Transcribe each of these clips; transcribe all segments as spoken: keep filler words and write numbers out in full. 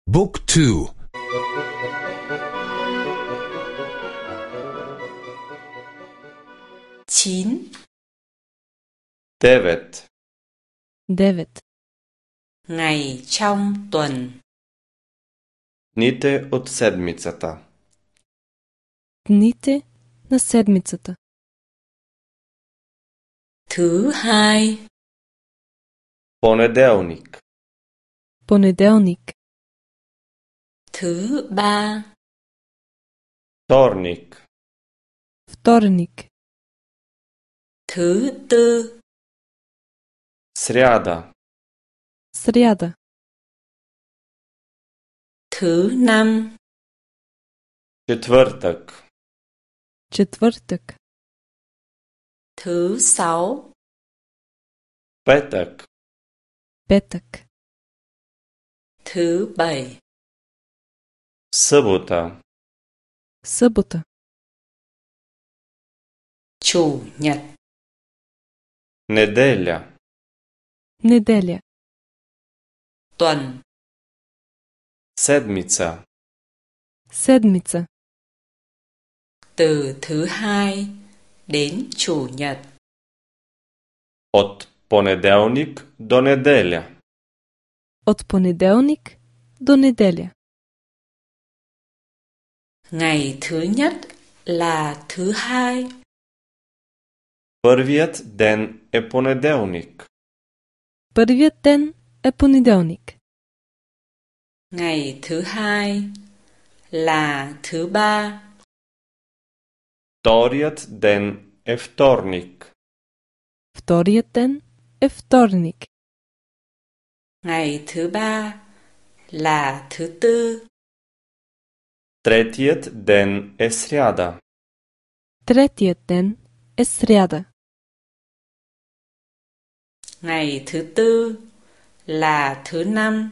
บุ๊กทู chín devet devet ngày trong tuần. Дните от седмицата. Дните на седмицата. Thứ hai, Понеделник, Понеделник, thứ ba, вторник, вторник, thứ tư, сряда, сряда, thứ năm, четвъртък, четвъртък, thứ sáu, петък, петък, thứ bảy, събота, събота, chủ nhật, неделя, неделя, tuần, седмица, седмица. từ thứ hai đến chủ nhật. от понеделник до неделя. От понеделник до неделя. Ngày thứ nhất là thứ hai. Първият ден е понеделник. Първият ден е понеделник. Ngày thứ hai là thứ ba. Вторият ден е вторник. Вторият ден е вторник. Ngày thứ ba là thứ tư. Третият ден е сряда. Третият ден е сряда. Ngày thứ tư là thứ năm.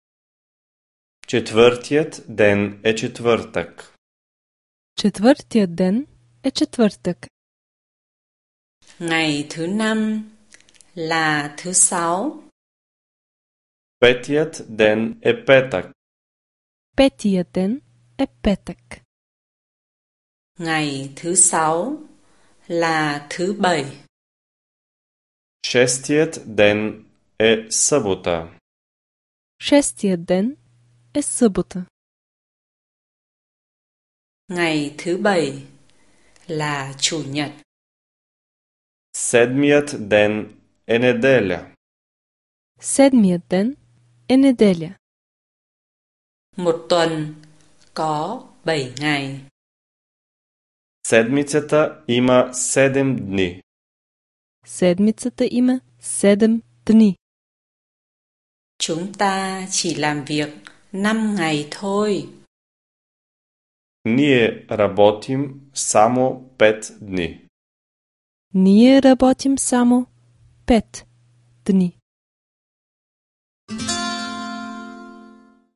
Четвъртият ден е четвъртък. Четвъртият ден е четвъртък. Ngày thứ năm là thứ sáu. Петият ден е петък. Петият ден е петък. Ngày thứ sáu là thứ bảy. Шестият ден е събота. Шестият ден е събота. Ngày thứ bảy là chủ nhật. Седмият ден е неделя. Седмият ден е неделя. Một tuần có bảy ngày. Седмицата има седем дни. Седмицата има седем дни. Chúng ta chỉ làm việc năm ngày thôi. Ние работим само пет дни. Ние работим само пет дни.